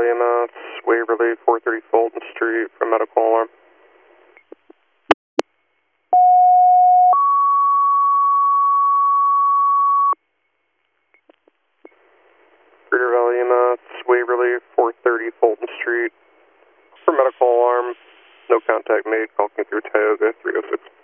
EMS, Waverly, 430 Fulton Street for medical alarm. Greater Valley EMS, Waverly, 430 Fulton Street for medical alarm. No contact made, call me through Tioga 306.